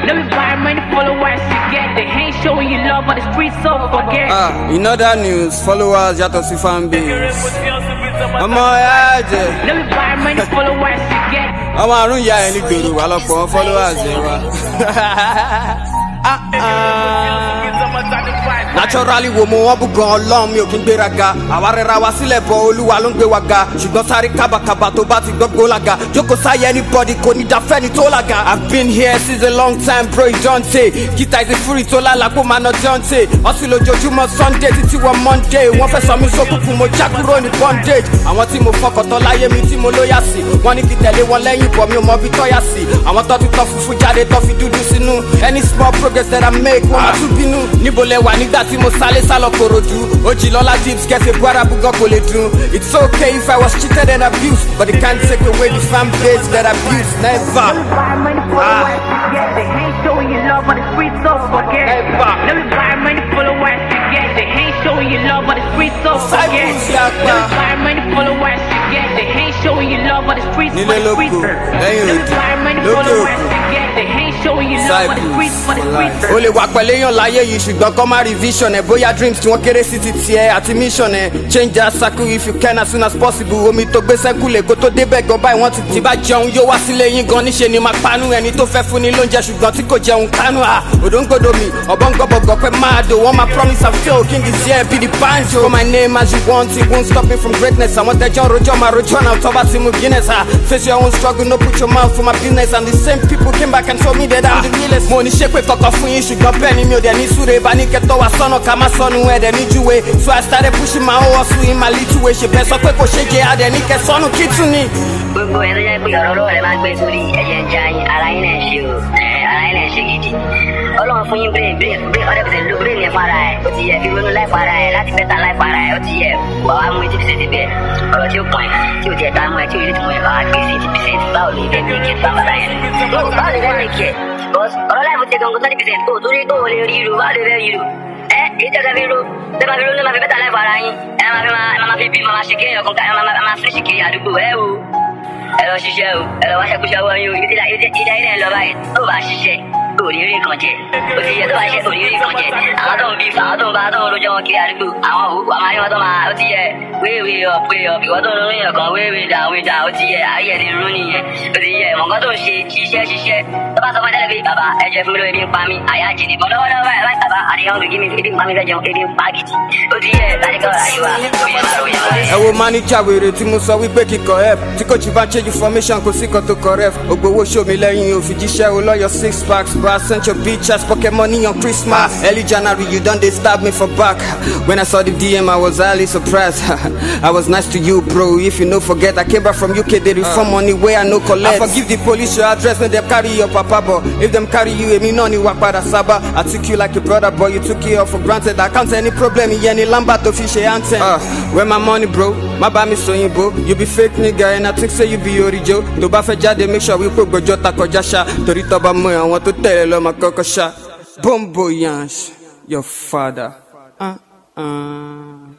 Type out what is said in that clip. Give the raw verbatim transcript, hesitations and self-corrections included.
Let me buy many followers you get. They ain't showing you love on the streets, so forget. Ah, in other news, followers yàtọ̀ sí fan base. Ọmọ ẹ̀ jẹ́. Let me buy many followers you get. Ọmọ àrùn ìyá ẹ̀ ní gbèrò wà lọ́pọ̀ followers ẹ̀ wá. Ah ah. Naturally wo mo wọ́n bú gan ọlọ́run mi ò kí ń gbéraga. Àwa rẹra wa sílẹ̀ bọ̀ olúwa ló ń gbé wa ga. Ṣùgbọ́n sáré kábàkàbà tó bá ti gbọ́gbó lága. Jókòó sáyé anybody kò ní dáfẹ́ni tó lága. I've been here since a long time bro ìjọ́ǹtẹ̀. Kíta ìsìn fúri tó lálàpọ̀ máa ná jọ́ǹtẹ̀. Ọ̀sìn lójoojúmọ́ Sunday títí wọ Monday. Wọ́n fẹ́ sọ mí sókùnkùn mo já kúrò ní bondage. Àwọn tí mo fọkàntán láyé mi tí mo lóyà sí. Wọ́n ní kí tẹ̀lé wọn lẹ́yìn bọ̀ mi ò mọ bí tọ́yà sí. Àwọn tó ti tọ́ funfun jáde tó fi dúdú sínú. Any small progress that I make wọ́n máa tún bínú. Níbo lẹ wà nígbà tí mo sálé sálọ korodu. Ojìlọ́lá Gibbs kẹsẹ̀ buara bugọ́ kò lè dùn. It's okay if I was cheated and abused, but it can't take away the fan base that abuse. Never. Let me buy many followers you get. They ain't showing you love on the streets, so forget. Never. Let me buy many followers you get. They ain't showing you love on the streets, so forget. Let me buy many followers you get. They ain't showing you love on the streets, for the streets. Let me buy many followers you get. They ain't showing you love on the streets, for the streets. O lè wà pẹ̀lú èèyàn láyé yìí ṣùgbọ́n kọ́ máa revision ẹ̀ bóyá dreams tí wọ́n kéré sí ti tiẹ̀ àti mission ẹ̀. Change that circle if you can as soon as possible. Omi tó gbé sẹ́kùlẹ̀ kó tó débẹ̀ gan báyìí wọ́n ti tì bá jẹun yóò wá sílé yín gan níṣe ni máa panu ẹni tó fẹ́ fún ni lóúnjẹ ṣùgbọ́n tí kò jẹun kánú à. Òdòǹgbòdò mi ọ̀bọ̀n gbọ́bọ̀gbọ̀ pé máa dò wọ́n máa promise and fail king is here be the banjo. Call my name as you want it won't stop me from greatness. Àwọn tẹjọ́ rojọ́ máa rojọ́ náà tọ́ bá ti mú Guinness à. Face your own struggle no put your mouth for my business and the same people came back and told me that I'm the realest. Mo ní ṣe pé kọ̀kọ̀ fún yín ṣùgbọ́n bẹ́ẹ̀ ni mi ò dẹ̀ ní súre bá ní kẹtọ́ wa sọ́nà ká má sọnù ẹ̀dẹ̀ ní júwe. So I started pushing my own hustle in my little way. Ṣe bẹ́ẹ̀ sọ pé kò ṣe jẹ́ adẹ̀ ní kẹsọ́nù kí tún ni. Gbogbo ẹ̀ tó jẹ́ pé ọ̀rọ̀ lọ́wọ́ rẹ̀ máa ń gbé sórí ẹ̀jẹ̀ ń ja yín ara yín náà ṣe o ara yín náà ṣe gidi. Ọlọ́run fún yín brain brain brain ọ̀dẹ̀ pẹ̀sẹ̀ ló brain yẹn fún ara ẹ̀ ó ti yẹ fi ronú láì fún ara ẹ̀ láti bẹ́tà láì fún ara ẹ̀ ó ti yẹ wà wá mú eighty percent bẹ́ẹ̀ ọ̀rọ̀ tí ó pọ̀ ẹ̀ tí ó tiẹ̀ tá mú ẹ̀ tí ó yẹ ti mú ẹ̀ bá wá gbé sí eighty percent báwo ni ìfẹ́ mi kì í bá bàtà yẹn. Báwo ni ìfẹ́ mi kì í ọ̀rọ̀ láì fún tẹ̀ gangan twenty percent kó o torí kó o lè rí irú báwo lè fẹ́ rí irú. Ẹ èyí tẹ́tẹ́ fi ro tẹ́ bá fi ro ní ma fi bẹ́tà láì fún ara yín ẹ máa fi máa fi bí máa ṣe kiri ọkàn ká ẹ máa fi ṣe kiri àdúgbò ẹ o ẹ lọ ṣiṣẹ́ o ẹ lọ wá ṣẹkúṣẹ́ wọ́n yín o ìdá ìdá ilẹ̀ ń lọ báyìí tó bá ṣiṣẹ́ òrìrì kan jẹ o ti yẹ tó bá ṣe òrìrì kan jẹ àwọn tó ń bí àwọn tó ń bá tó ń rojọ́ wọn kiri àdúgbò àwọn òwú àwọn ayé wọn tó máa ó ti yẹ wéèwé up way up ìwọ́n tó ń rún yàn kan wéèwé down way down ó ti yẹ ayé ẹ̀ ti rún nìyẹn ó ti yẹ mọ̀gán tó ń ṣe ṣiṣẹ́ ṣiṣẹ́ tó bá sọ fún ẹlẹ́gbẹ̀ẹ́ bàbá ẹ jẹ́ fún mi lórí ebi ń pa mí àyà jì ní bọ́n lọ́wọ́lọ́wọ́ báyìí láti bàbá àdéhùn lòdì mi ebi ń pa mí fẹ́ jẹun ebi ń pa gidi ó ti yẹ láti kọ́ ayé wa òye máa ròyìn wọlé. Ẹ wo manager wèrè tí mo sọ wípé kíkọ help tí kò tí bá change information kò sí kan tó correct. Ògbówó show mi lẹ́yìn òfìjíṣẹ́ o lọ́yọ̀ six packs bro I sent your bitch ass pocket money on Christmas. Early January you done they stab me for back. When I saw the D M I was highly surprised. I was nice to you bro if you no forget I came back from U K they reform money where I no collect. I forgive the police your address when them carry your papa but if them carry you èmi náà ni wà padà sábà. I took you like a brother but you took it all for granted. I can't any problem ìyẹn ni lamba tó fi ṣe anthem. Uh, where my money bro má bá mi sọyìnbó you be fake nigga and I think say you be orijo. Tó bá fẹ́ jáde make sure wípé gbọ́jọ́ ta kọjá ṣá torí tó bá mọ àwọn tó tẹ̀lé lọ́mọ kọ́kọ́ ṣá. Bombo Yansh, your father. Uh, uh.